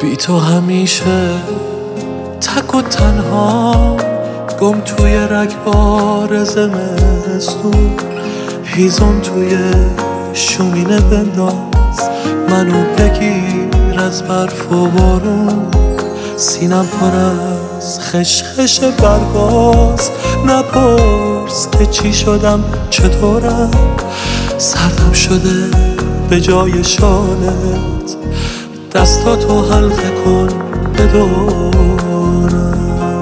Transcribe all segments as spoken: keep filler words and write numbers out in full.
بی تو همیشه تک و تنها، گم توی رگبار زمستون. هیزم توی شومینه بنداز، منو بگیر از برف و بارون. سینم پر از خشخش برگاز، نپرس که چی شدم چطورم. سردم شده به جای شالت، دستاتو حلقه کن بدورم.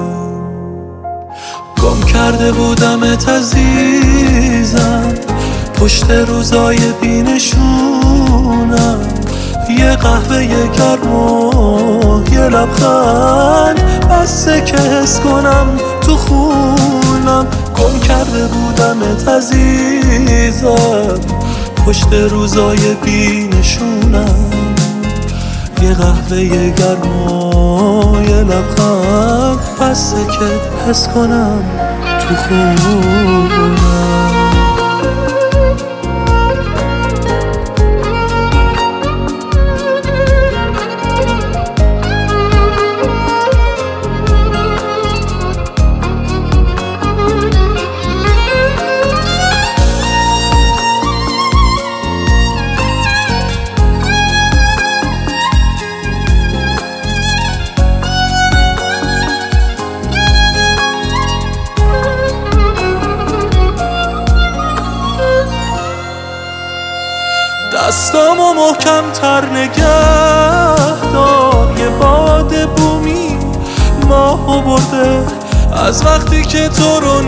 گم کرده بودمت عزیزم، پشت روزای بینشونم. یه قهوه یه گرم و یه لبخند، بسه که حس کنم تو خونم. گم کرده بودمت عزیزم، پشت روزای بینشونم. یه قهوه یه گرم و یه لبخند، بسه که حس کنم تو خونم. دستامو محکم تر نگه دار، یه باد بومی ماهو برده از وقتی که تو رو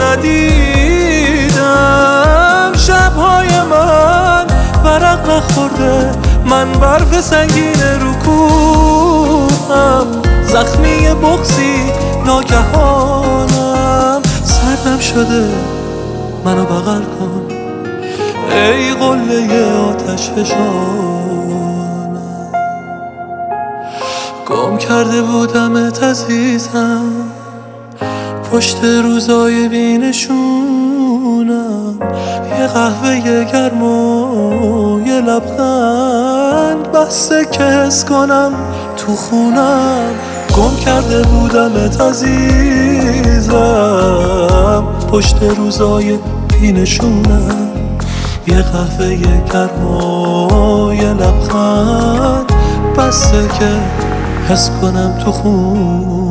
ندیدم. شبهای من ورق نخورده، من برف سنگین رو کوهم. زخمی بغضی ناگهانم، سردم شده منو بغل کن ای قله آتش فشانم. گم کرده بودمت عزیزم، پشت روزای بینشونم. یه قهوه یه گرم و یه لبخند، بسه که حس کنم تو خونم. گم کرده بودمت عزیزم، پشت روزای بینشونم. یه قهوه یه گرم و یه لبخند، بسه که حس کنم تو خون.